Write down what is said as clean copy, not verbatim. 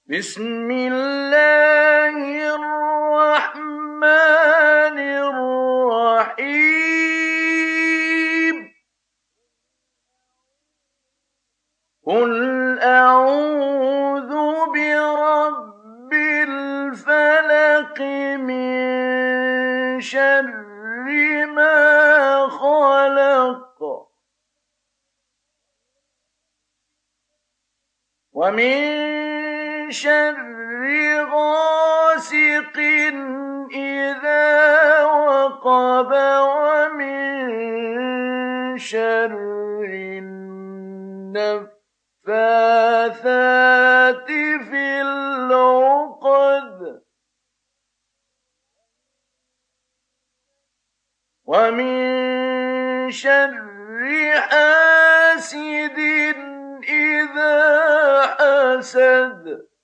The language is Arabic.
بسم الله الرحمن الرحيم قل أعوذ برب الفلق من شر ما خلق ومن شر غاسق إذا وقب ومن شر النفاثات في العقد ومن شر حاسد إذا حسد